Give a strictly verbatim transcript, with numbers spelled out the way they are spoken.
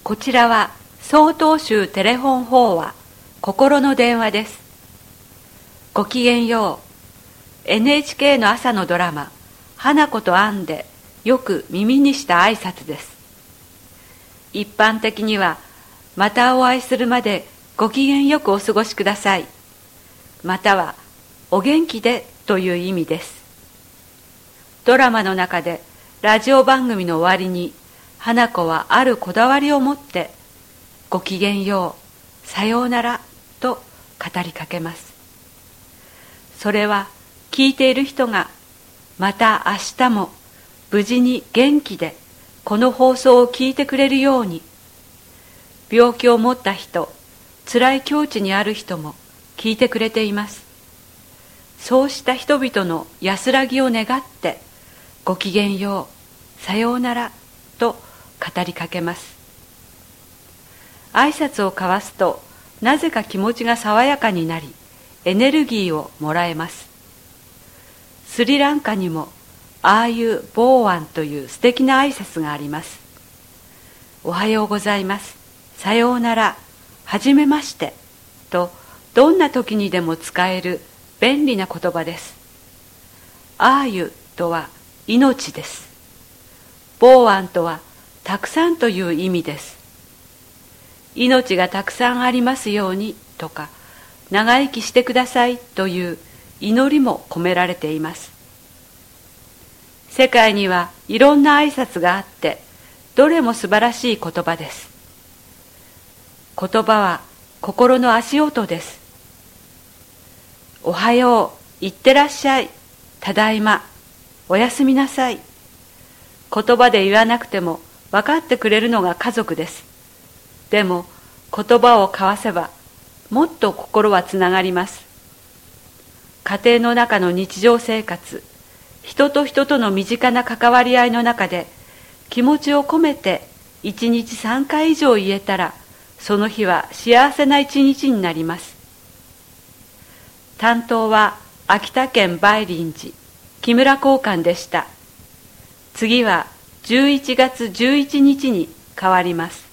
こちらは曹洞宗テレフォン法話心の電話です。ごきげんよう。 エヌエイチケー の朝のドラマ花子とアンでよく耳にした挨拶です。一般的にはまたお会いするまでごきげんよくお過ごしください、またはお元気でという意味です。ドラマの中でラジオ番組の終わりに花子はあるこだわりを持ってごきげんよう、さようならと語りかけます。それは聞いている人がまた明日も無事に元気でこの放送を聞いてくれるように、病気を持った人、辛い境地にある人も聞いてくれています。そうした人々の安らぎを願ってごきげんよう、さようならと語りかけます。挨拶を交わすとなぜか気持ちが爽やかになり、エネルギーをもらえます。スリランカにもああいうボーワンという素敵な挨拶があります。おはようございます、さようなら、はじめましてとどんな時にでも使える便利な言葉です。アーユとは命です。ボーワンとはたくさんという意味です。命がたくさんありますようにとか、長生きしてくださいという祈りも込められています。世界にはいろんな挨拶があって、どれも素晴らしい言葉です。言葉は心の足音です。おはよう、いってらっしゃい、ただいま、おやすみなさい。言葉で言わなくても分かってくれるのが家族です。でも言葉を交わせばもっと心はつながります。家庭の中の日常生活、人と人との身近な関わり合いの中で気持ちを込めていちにちさんかい以上言えたら、その日は幸せな一日になります。担当は秋田県梅林寺木村公館でした。次はじゅういちがつじゅういちにちに変わります。